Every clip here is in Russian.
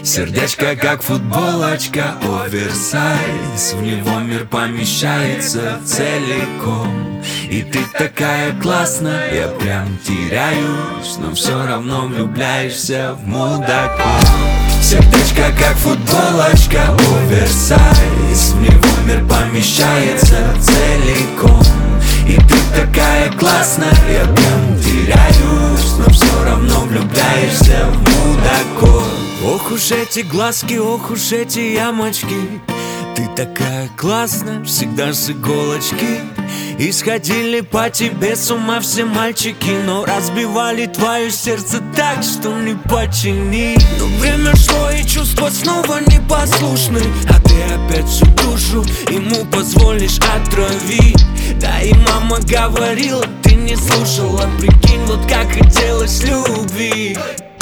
Сердечко как футболочка, оверсайз. В него мир помещается целиком. И ты такая классная, я прям теряюсь, но все равно влюбляешься в мудаков. Сердечко как футболочка, оверсайз. В него мир помещается целиком. И ты такая классная, я прям теряюсь, но все равно влюбляешься в мудаков. Ох уж эти глазки, ох уж эти ямочки. Ты такая классная, всегда с иголочки. И сходили по тебе с ума все мальчики, но разбивали твое сердце так, что не починить. Но время шло и чувства снова непослушны, а ты опять всю душу ему позволишь отравить. Да и мама говорила, ты не слушала. Прикинь, вот как хотелось любви.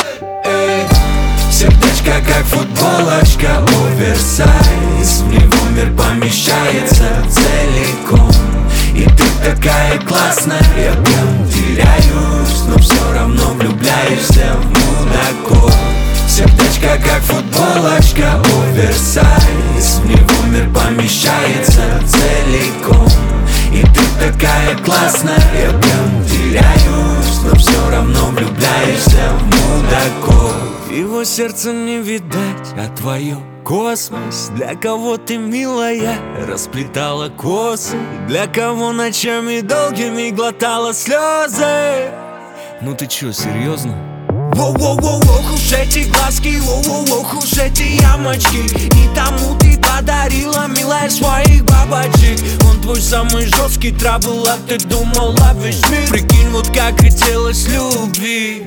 Сердечко как футболочка, оверсайз. В него мир помещается целиком. И ты такая классная, я прям теряюсь, но все равно влюбляешься в мудаков. Сердечко как футболочка, оверсайз. В него мир помещается целиком. И ты такая классная, я прям теряюсь, но все равно влюбляешься в мудаков. Его сердце не видать, а твое космос. Для кого ты, милая, расплетала косы, для кого ночами долгими глотала слезы. Ну ты чё, серьезно? Воу-воу-воу, ох уж эти глазки, воу-воу, ох уж эти ямочки. И тому ты подарила, милая, своих бабочек. Он твой самый жесткий трабл, а ты думала весь мир. Прикинь, вот как хотелось любви.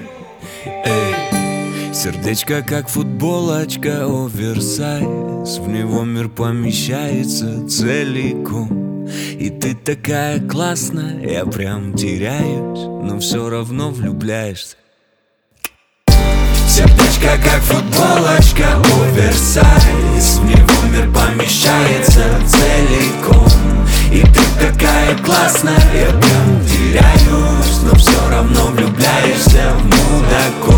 Сердечко как футболочка, оверсайз. В него мир помещается целиком. И ты такая классная, я прям теряюсь, но все равно влюбляешься. Сердечко как футболочка, оверсайз. В него мир помещается целиком. И ты такая классная, я прям теряюсь, но все равно влюбляешься в мудаков.